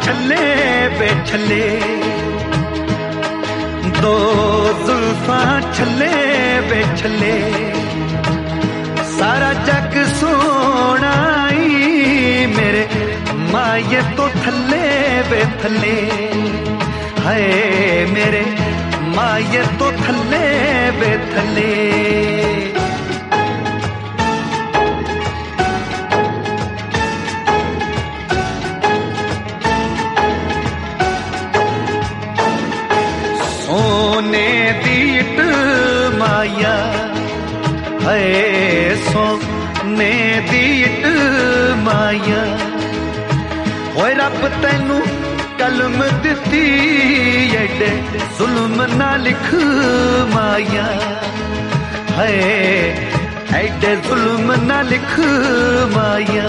छले बेछले, दो जुल्फां छले बेछले, सारा जग सोनाई मेरे माये तो थले बेथले, हाय मेरे माये तो थले बेथले। सोने दी इट माया, है सोने दी इट माया, होए रब तैनू कलम दिती एडे जुल्म ना लिख माया, है एडे जुल्म ना लिख माया।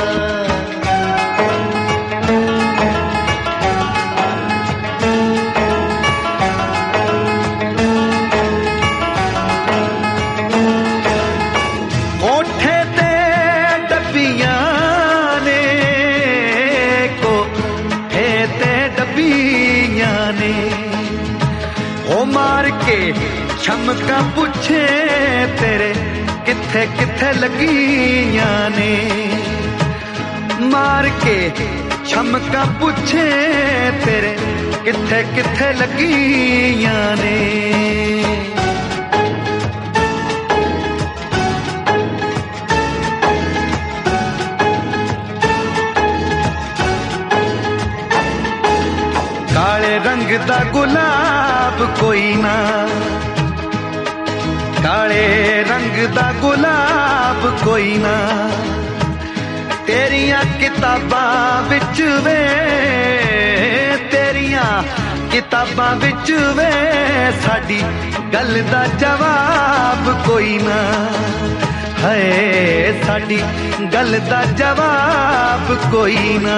ओ मार के छमका पूछे तेरे किथे किथे लगियां ने, मार के छमका पूछे तेरे किथे किथे लगियां ने। काले रंग दा गुलाब कोई ना, काले रंग दा गुलाब कोई ना, तेरियां किताबां विच वे, तेरियां किताबां विच वे, साडी गल दा जवाब कोई ना, है साडी गल दा जवाब कोई ना।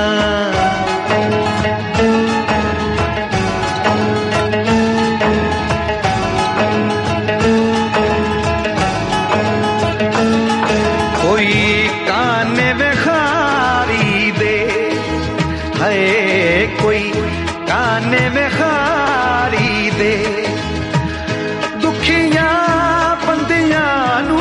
कोई काने में खारी दे, दुखियां बंदियां नू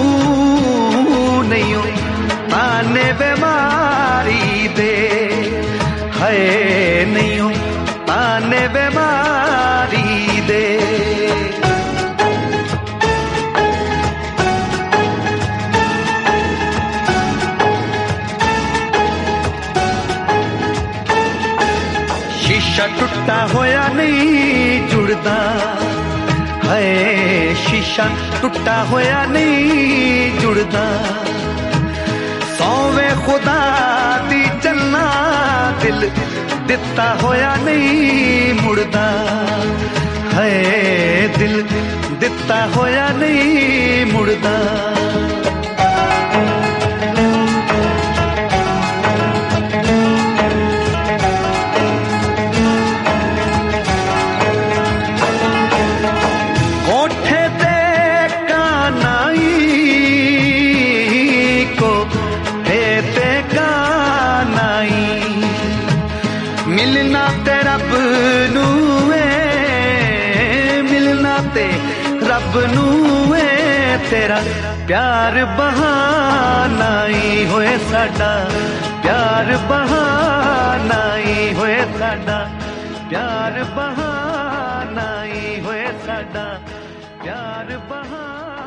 नहीं ताने बेमारी दे, है नहीं ताने बेमारी दे। शीशा टुटा होया नहीं जुड़दा, है शीशा टुटा होया नहीं जुड़दा, सौवे खुदा दी चलना दिल दिता होया नहीं मुड़दा, है दिल दिता होया नहीं मुड़दा। मिलना ते रब नू मिलना ते रब नू तेरा प्यार बहाना ही होए साडा, प्यार बहाना ही होए साडा, प्यार बहाना ही होए साडा, प्यार बहाना।